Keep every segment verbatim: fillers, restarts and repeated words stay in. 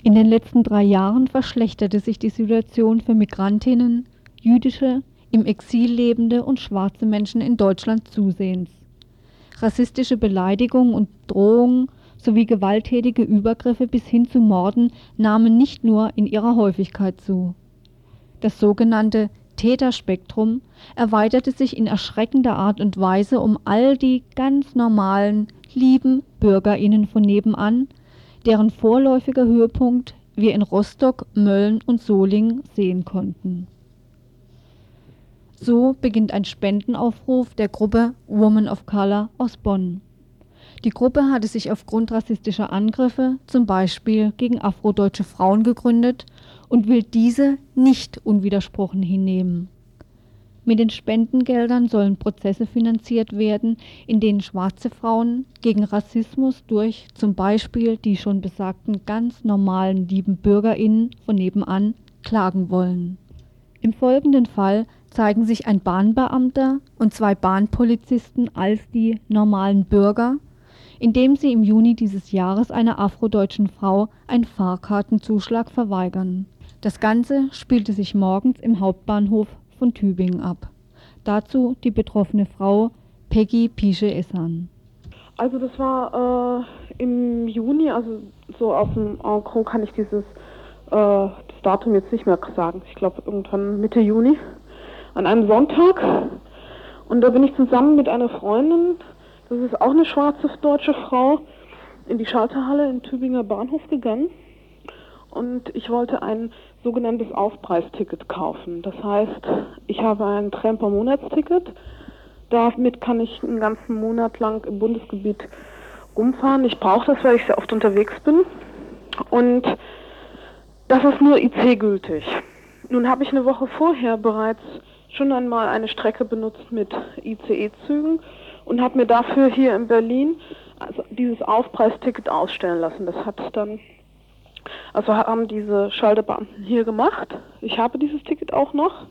In den letzten drei Jahren verschlechterte sich die Situation für Migrantinnen, jüdische, im Exil lebende und schwarze Menschen in Deutschland zusehends. Rassistische Beleidigungen und Drohungen sowie gewalttätige Übergriffe bis hin zu Morden nahmen nicht nur in ihrer Häufigkeit zu. Das sogenannte Täterspektrum erweiterte sich in erschreckender Art und Weise um all die ganz normalen, lieben BürgerInnen von nebenan, deren vorläufiger Höhepunkt wir in Rostock, Mölln und Solingen sehen konnten. So beginnt ein Spendenaufruf der Gruppe Women of Color aus Bonn. Die Gruppe hatte sich aufgrund rassistischer Angriffe, zum Beispiel gegen afrodeutsche Frauen, gegründet und will diese nicht unwidersprochen hinnehmen. Mit den Spendengeldern sollen Prozesse finanziert werden, in denen schwarze Frauen gegen Rassismus durch zum Beispiel die schon besagten ganz normalen lieben BürgerInnen von nebenan klagen wollen. Im folgenden Fall zeigen sich ein Bahnbeamter und zwei Bahnpolizisten als die normalen Bürger, indem sie im Juni dieses Jahres einer afrodeutschen Frau einen Fahrkartenzuschlag verweigern. Das Ganze spielte sich morgens im Hauptbahnhof von Tübingen ab. Dazu die betroffene Frau Peggy Piche-Essan. Also das war äh, im Juni, also so aus dem En gros kann ich dieses äh, das Datum jetzt nicht mehr sagen. Ich glaube irgendwann Mitte Juni, an einem Sonntag. Und da bin ich zusammen mit einer Freundin, das ist auch eine schwarze deutsche Frau, in die Schalterhalle in Tübinger Bahnhof gegangen. Und ich wollte ein sogenanntes Aufpreisticket kaufen. Das heißt, ich habe ein Tramper-Monatsticket. Damit kann ich einen ganzen Monat lang im Bundesgebiet rumfahren. Ich brauche das, weil ich sehr oft unterwegs bin. Und das ist nur I C gültig. Nun habe ich eine Woche vorher bereits schon einmal eine Strecke benutzt mit I C E-Zügen und habe mir dafür hier in Berlin also dieses Aufpreisticket ausstellen lassen. Das hat dann, also haben diese Schalterbeamten hier gemacht. Ich habe dieses Ticket auch noch.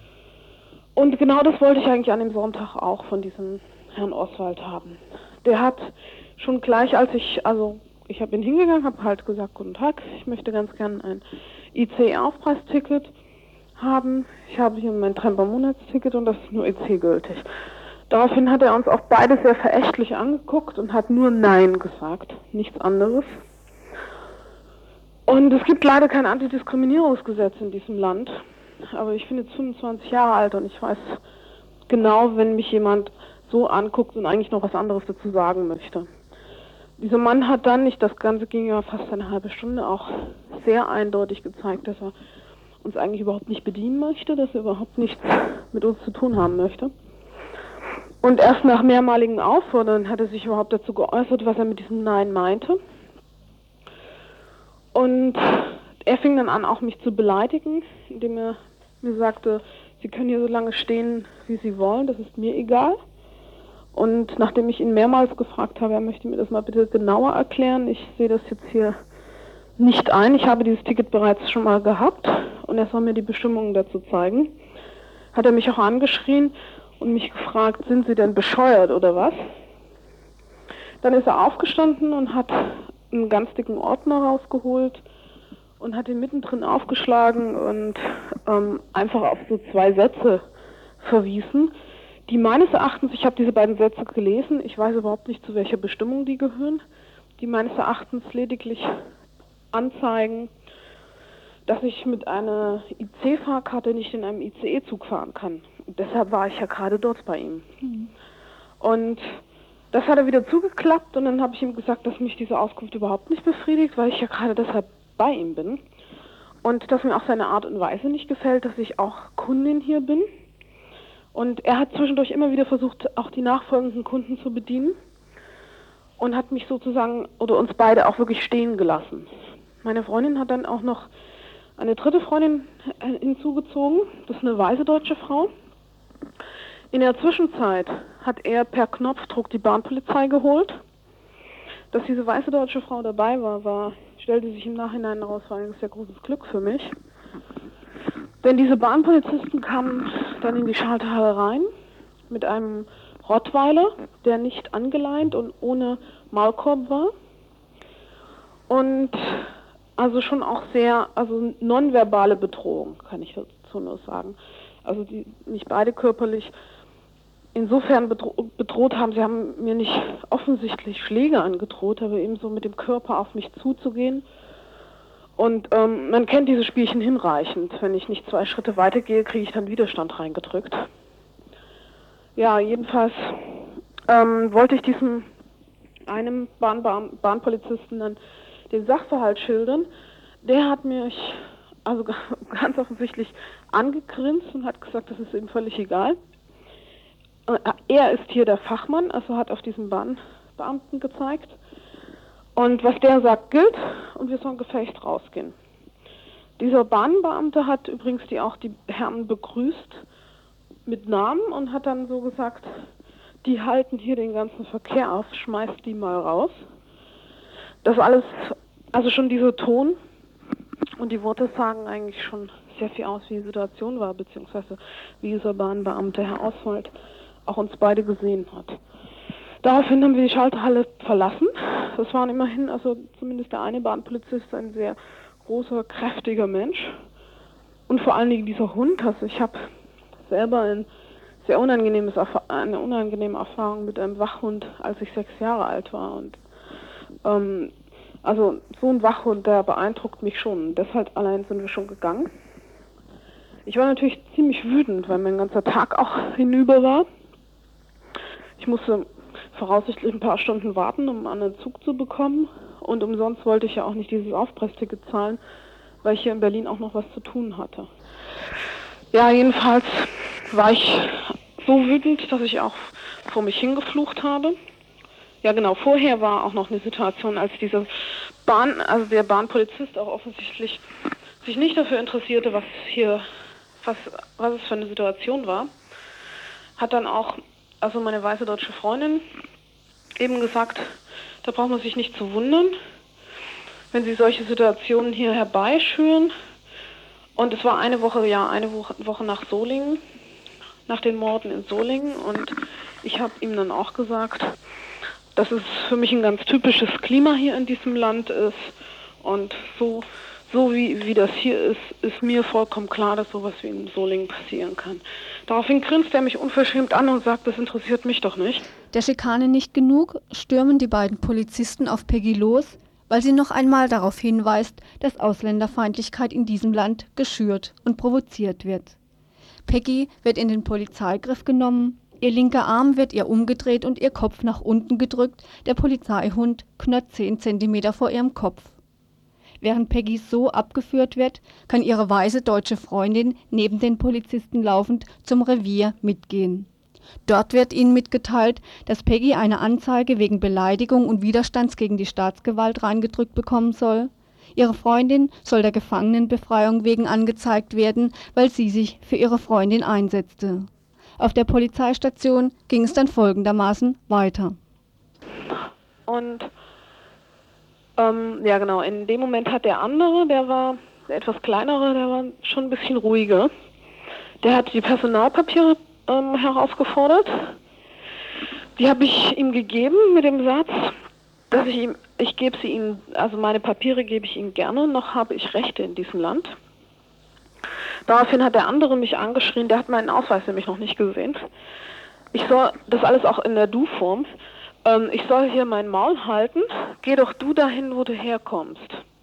Und genau das wollte ich eigentlich an dem Sonntag auch von diesem Herrn Oswald haben. Der hat schon gleich, als ich, also ich bin hingegangen, habe halt gesagt, guten Tag, ich möchte ganz gerne ein I C E-Aufpreisticket haben. Ich habe hier mein Tramper-Monatsticket und das ist nur I C gültig. Daraufhin hat er uns auch beide sehr verächtlich angeguckt und hat nur Nein gesagt, nichts anderes. Und es gibt leider kein Antidiskriminierungsgesetz in diesem Land. Aber ich bin jetzt fünfundzwanzig Jahre alt und ich weiß genau, wenn mich jemand so anguckt und eigentlich noch was anderes dazu sagen möchte. Dieser Mann hat dann, nicht das Ganze ging ja fast eine halbe Stunde, auch sehr eindeutig gezeigt, dass er uns eigentlich überhaupt nicht bedienen möchte, dass er überhaupt nichts mit uns zu tun haben möchte. Und erst nach mehrmaligen Auffordern hat er sich überhaupt dazu geäußert, was er mit diesem Nein meinte. Und er fing dann an, auch mich zu beleidigen, indem er mir sagte, Sie können hier so lange stehen, wie Sie wollen, das ist mir egal. Und nachdem ich ihn mehrmals gefragt habe, er möchte mir das mal bitte genauer erklären, ich sehe das jetzt hier nicht ein, ich habe dieses Ticket bereits schon mal gehabt und er soll mir die Bestimmungen dazu zeigen, hat er mich auch angeschrien und mich gefragt, sind Sie denn bescheuert oder was? Dann ist er aufgestanden und hat einen ganz dicken Ordner rausgeholt und hat ihn mittendrin aufgeschlagen und ähm, einfach auf so zwei Sätze verwiesen, die meines Erachtens, ich habe diese beiden Sätze gelesen, ich weiß überhaupt nicht, zu welcher Bestimmung die gehören, die meines Erachtens lediglich anzeigen, dass ich mit einer I C-Fahrkarte nicht in einem I C E-Zug fahren kann. Und deshalb war ich ja gerade dort bei ihm. Mhm. Und das hat er wieder zugeklappt und dann habe ich ihm gesagt, dass mich diese Auskunft überhaupt nicht befriedigt, weil ich ja gerade deshalb bei ihm bin. Und dass mir auch seine Art und Weise nicht gefällt, dass ich auch Kundin hier bin. Und er hat zwischendurch immer wieder versucht, auch die nachfolgenden Kunden zu bedienen und hat mich sozusagen, oder uns beide auch wirklich stehen gelassen. Meine Freundin hat dann auch noch eine dritte Freundin hinzugezogen, das ist eine weiße deutsche Frau. In der Zwischenzeit hat er per Knopfdruck die Bahnpolizei geholt. Dass diese weiße deutsche Frau dabei war, war stellte sich im Nachhinein heraus, war ein sehr großes Glück für mich. Denn diese Bahnpolizisten kamen dann in die Schalterhalle rein mit einem Rottweiler, der nicht angeleint und ohne Maulkorb war. Und also schon auch sehr, also nonverbale Bedrohung, kann ich dazu nur sagen. Also die mich beide körperlich insofern bedro- bedroht haben, sie haben mir nicht offensichtlich Schläge angedroht, aber eben so mit dem Körper auf mich zuzugehen. Und ähm, man kennt diese Spielchen hinreichend. Wenn ich nicht zwei Schritte weitergehe, kriege ich dann Widerstand reingedrückt. Ja, jedenfalls ähm, wollte ich diesem einem Bahnbeam- Bahnpolizisten dann den Sachverhalt schildern. Der hat mich also ganz offensichtlich angegrinst und hat gesagt, das ist ihm völlig egal. Er ist hier der Fachmann, also hat auf diesen Bahnbeamten gezeigt. Und was der sagt, gilt, und wir sollen gefecht rausgehen. Dieser Bahnbeamte hat übrigens die auch die Herren begrüßt mit Namen und hat dann so gesagt, die halten hier den ganzen Verkehr auf, schmeißt die mal raus. Das alles, also schon dieser Ton und die Worte sagen eigentlich schon sehr viel aus, wie die Situation war, beziehungsweise wie dieser Bahnbeamte, Herr Oswald, auch uns beide gesehen hat. Daraufhin haben wir die Schalterhalle verlassen. Das waren immerhin, also zumindest der eine Bahnpolizist, ein sehr großer, kräftiger Mensch. Und vor allen Dingen dieser Hund. Also ich habe selber ein sehr unangenehmes, eine unangenehme Erfahrung mit einem Wachhund, als ich sechs Jahre alt war. Und ähm, also so ein Wachhund, der beeindruckt mich schon. Deshalb allein sind wir schon gegangen. Ich war natürlich ziemlich wütend, weil mein ganzer Tag auch hinüber war. Ich musste voraussichtlich ein paar Stunden warten, um einen Zug zu bekommen. Und umsonst wollte ich ja auch nicht dieses Aufpreisticket zahlen, weil ich hier in Berlin auch noch was zu tun hatte. Ja, jedenfalls war ich so wütend, dass ich auch vor mich hingeflucht habe. Ja genau, vorher war auch noch eine Situation, als dieser Bahn, also der Bahnpolizist auch offensichtlich sich nicht dafür interessierte, was hier, was, was es für eine Situation war, hat dann auch, also meine weiße deutsche Freundin, eben gesagt, da braucht man sich nicht zu wundern, wenn sie solche Situationen hier herbeischüren. Und es war eine Woche, ja, eine Woche, Woche nach Solingen, nach den Morden in Solingen. Und ich habe ihm dann auch gesagt, dass es für mich ein ganz typisches Klima hier in diesem Land ist. Und so, so wie, wie das hier ist, ist mir vollkommen klar, dass sowas wie in Solingen passieren kann. Daraufhin grinst er mich unverschämt an und sagt, das interessiert mich doch nicht. Der Schikane nicht genug, stürmen die beiden Polizisten auf Peggy los, weil sie noch einmal darauf hinweist, dass Ausländerfeindlichkeit in diesem Land geschürt und provoziert wird. Peggy wird in den Polizeigriff genommen, ihr linker Arm wird ihr umgedreht und ihr Kopf nach unten gedrückt, der Polizeihund knurrt zehn Zentimeter vor ihrem Kopf. Während Peggy so abgeführt wird, kann ihre weiße deutsche Freundin neben den Polizisten laufend zum Revier mitgehen. Dort wird ihnen mitgeteilt, dass Peggy eine Anzeige wegen Beleidigung und Widerstands gegen die Staatsgewalt reingedrückt bekommen soll. Ihre Freundin soll der Gefangenenbefreiung wegen angezeigt werden, weil sie sich für ihre Freundin einsetzte. Auf der Polizeistation ging es dann folgendermaßen weiter. Und ähm, ja genau, in dem Moment hat der andere, der war der etwas kleinere, der war schon ein bisschen ruhiger. Der hat die Personalpapiere ähm, herausgefordert. Die habe ich ihm gegeben mit dem Satz, dass ich ihm, ich gebe sie ihm, also meine Papiere gebe ich ihm gerne, noch habe ich Rechte in diesem Land. Daraufhin hat der andere mich angeschrien, der hat meinen Ausweis nämlich noch nicht gesehen. Ich soll, das alles auch in der Du-Form, ähm, ich soll hier mein Maul halten, geh doch du dahin, wo du herkommst.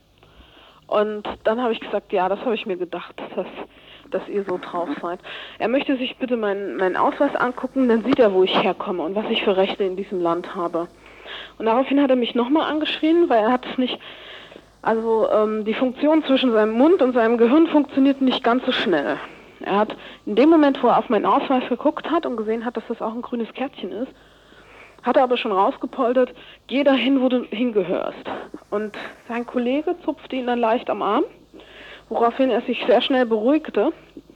Und dann habe ich gesagt, ja, das habe ich mir gedacht, dass, dass ihr so drauf seid. Er möchte sich bitte meinen, meinen Ausweis angucken, dann sieht er, wo ich herkomme und was ich für Rechte in diesem Land habe. Und daraufhin hat er mich nochmal angeschrien, weil er hat es nicht, also ähm, die Funktion zwischen seinem Mund und seinem Gehirn funktioniert nicht ganz so schnell. Er hat in dem Moment, wo er auf meinen Ausweis geguckt hat und gesehen hat, dass das auch ein grünes Kärtchen ist, hat er aber schon rausgepoltert, geh dahin, wo du hingehörst. Und sein Kollege zupfte ihn dann leicht am Arm, woraufhin er sich sehr schnell beruhigte,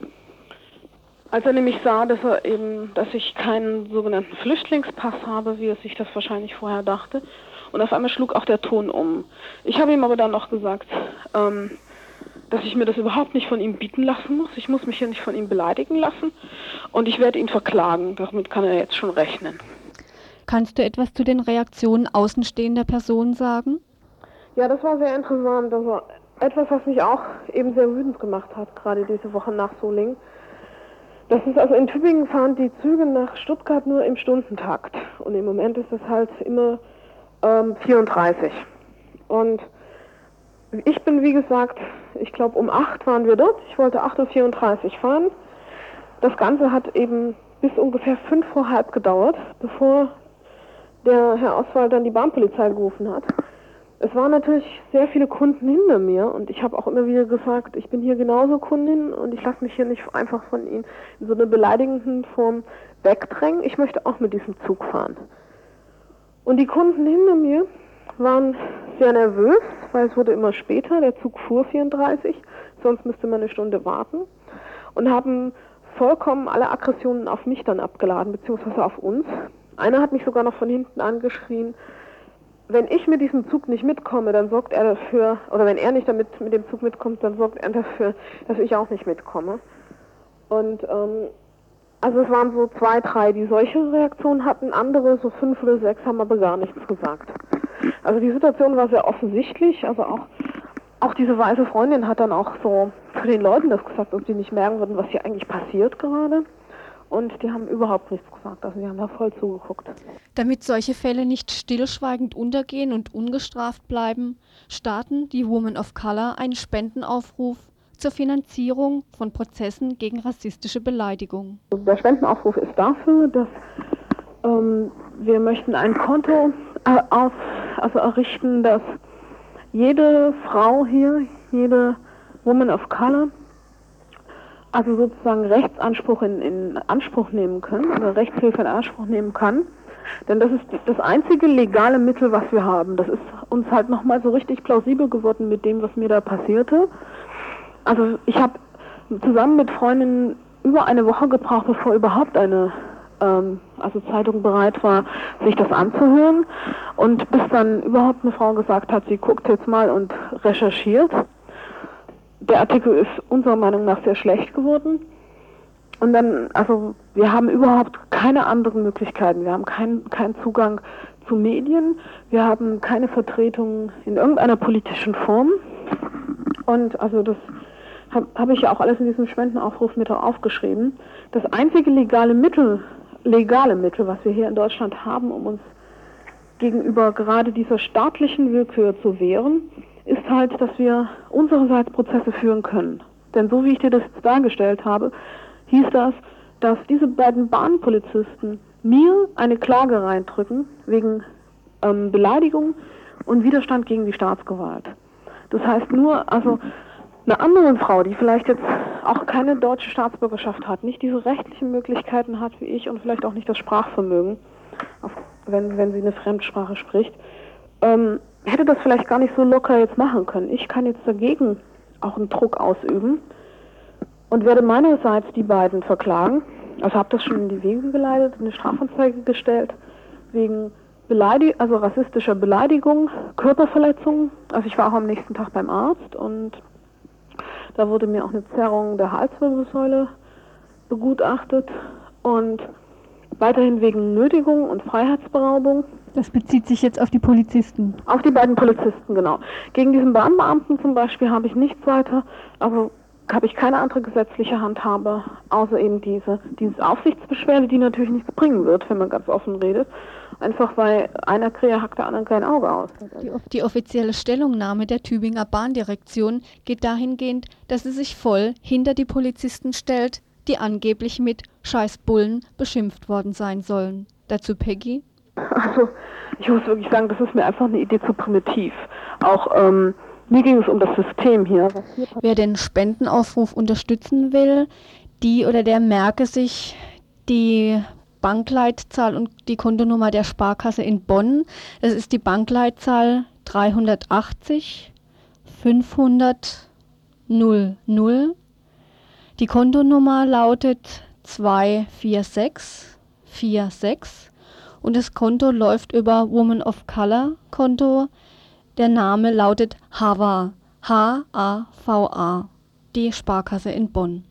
als er nämlich sah, dass er eben, dass ich keinen sogenannten Flüchtlingspass habe, wie er sich das wahrscheinlich vorher dachte. Und auf einmal schlug auch der Ton um. Ich habe ihm aber dann noch gesagt, ähm, dass ich mir das überhaupt nicht von ihm bieten lassen muss. Ich muss mich hier nicht von ihm beleidigen lassen. Und ich werde ihn verklagen. Damit kann er jetzt schon rechnen. Kannst du etwas zu den Reaktionen außenstehender Personen sagen? Ja, das war sehr interessant. Also etwas, was mich auch eben sehr wütend gemacht hat, gerade diese Woche nach Solingen. Das ist also in Tübingen fahren die Züge nach Stuttgart nur im Stundentakt. Und im Moment ist es halt immer ähm, vierunddreißig. Und ich bin, wie gesagt, ich glaube um acht waren wir dort. Ich wollte acht Uhr vierunddreißig fahren. Das Ganze hat eben bis ungefähr fünf vor halb gedauert, bevor der Herr Oswald dann die Bahnpolizei gerufen hat. Es waren natürlich sehr viele Kunden hinter mir und ich habe auch immer wieder gesagt, ich bin hier genauso Kundin und ich lasse mich hier nicht einfach von Ihnen in so einer beleidigenden Form wegdrängen. Ich möchte auch mit diesem Zug fahren. Und die Kunden hinter mir waren sehr nervös, weil es wurde immer später, der Zug fuhr vierunddreißig, sonst müsste man eine Stunde warten, und haben vollkommen alle Aggressionen auf mich dann abgeladen, beziehungsweise auf uns. Einer hat mich sogar noch von hinten angeschrien, wenn ich mit diesem Zug nicht mitkomme, dann sorgt er dafür, oder wenn er nicht damit mit dem Zug mitkommt, dann sorgt er dafür, dass ich auch nicht mitkomme. Und ähm, also es waren so zwei, drei, die solche Reaktionen hatten, andere, so fünf oder sechs, haben aber gar nichts gesagt. Also die Situation war sehr offensichtlich, also auch, auch diese weiße Freundin hat dann auch so zu den Leuten das gesagt, ob die nicht merken würden, was hier eigentlich passiert gerade. Und die haben überhaupt nichts gesagt, also die haben da voll zugeguckt. Damit solche Fälle nicht stillschweigend untergehen und ungestraft bleiben, starten die Women of Color einen Spendenaufruf zur Finanzierung von Prozessen gegen rassistische Beleidigung. Der Spendenaufruf ist dafür, dass ähm, wir möchten ein Konto äh, auf, also errichten, dass jede Frau hier, jede Woman of Color, also sozusagen Rechtsanspruch in, in Anspruch nehmen können, oder Rechtshilfe in Anspruch nehmen kann. Denn das ist das einzige legale Mittel, was wir haben. Das ist uns halt nochmal so richtig plausibel geworden mit dem, was mir da passierte. Also ich habe zusammen mit Freundinnen über eine Woche gebraucht, bevor überhaupt eine ähm, also Zeitung bereit war, sich das anzuhören. Und bis dann überhaupt eine Frau gesagt hat, sie guckt jetzt mal und recherchiert. Der Artikel ist unserer Meinung nach sehr schlecht geworden. Und dann, also wir haben überhaupt keine anderen Möglichkeiten. Wir haben keinen keinen Zugang zu Medien. Wir haben keine Vertretung in irgendeiner politischen Form. Und also das habe hab ich ja auch alles in diesem Spendenaufruf mit aufgeschrieben. Das einzige legale Mittel, legale Mittel, was wir hier in Deutschland haben, um uns gegenüber gerade dieser staatlichen Willkür zu wehren, ist halt, dass wir unsererseits Prozesse führen können. Denn so wie ich dir das jetzt dargestellt habe, hieß das, dass diese beiden Bahnpolizisten mir eine Klage reindrücken wegen ähm, Beleidigung und Widerstand gegen die Staatsgewalt. Das heißt nur, also eine andere Frau, die vielleicht jetzt auch keine deutsche Staatsbürgerschaft hat, nicht diese rechtlichen Möglichkeiten hat wie ich und vielleicht auch nicht das Sprachvermögen, auf, wenn, wenn sie eine Fremdsprache spricht, ähm, hätte das vielleicht gar nicht so locker jetzt machen können. Ich kann jetzt dagegen auch einen Druck ausüben und werde meinerseits die beiden verklagen. Also habe das schon in die Wege geleitet, eine Strafanzeige gestellt wegen Beleidigung, also rassistischer Beleidigung, Körperverletzung. Also ich war auch am nächsten Tag beim Arzt und da wurde mir auch eine Zerrung der Halswirbelsäule begutachtet und weiterhin wegen Nötigung und Freiheitsberaubung. Das bezieht sich jetzt auf die Polizisten? Auf die beiden Polizisten, genau. Gegen diesen Bahnbeamten zum Beispiel habe ich nichts weiter, also habe ich keine andere gesetzliche Handhabe, außer eben diese, diese Aufsichtsbeschwerde, die natürlich nichts bringen wird, wenn man ganz offen redet. Einfach weil einer Krähe hackt der anderen kein Auge aus. Die, die offizielle Stellungnahme der Tübinger Bahndirektion geht dahingehend, dass sie sich voll hinter die Polizisten stellt, die angeblich mit Scheißbullen beschimpft worden sein sollen. Dazu Peggy? Also ich muss wirklich sagen, das ist mir einfach eine Idee zu primitiv. Auch ähm, mir ging es um das System hier. hier Wer den Spendenaufruf unterstützen will, die oder der merke sich die Bankleitzahl und die Kontonummer der Sparkasse in Bonn. Das ist die Bankleitzahl dreihundertachtzig fünfhundert null null. Die Kontonummer lautet zwei vier sechs vier sechs und das Konto läuft über Woman of Color Konto. Der Name lautet H A V A, H A V A, die Sparkasse in Bonn.